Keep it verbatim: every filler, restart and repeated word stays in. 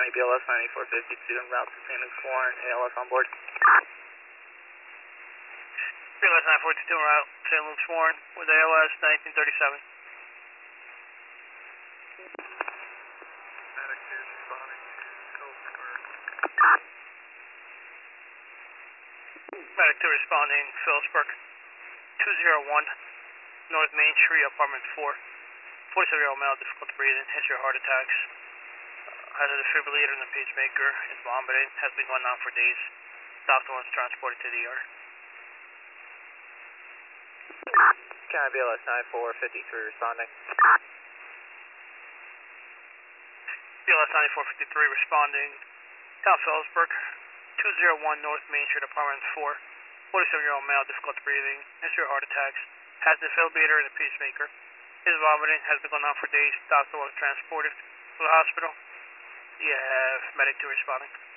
County B L S ninety-four fifty-two en route to Phoenix Warren, A L S on board. B L S nine four two en route, Saint Luke's Warren with A L S nineteen thirty-seven. Medic is responding to Phillipsburg. Medic two responding, Phillipsburg. two zero one, North Main Street, apartment four. forty-seven year old male, difficult breathing, history of heart attacks. Uh, has a defibrillator and a pacemaker, is vomiting, has been going on for days. Doctor was transported to the E R. County B L S nine four fifty-three responding. B L S ninety-four fifty-three responding, Town Phillipsburg. two zero one North Main Street, apartment four. forty-seven year old male, difficult breathing, history of heart attacks, has a defibrillator and a pacemaker. His vomiting has been going on for days. Doctor was transported to the hospital. You have medic two responding.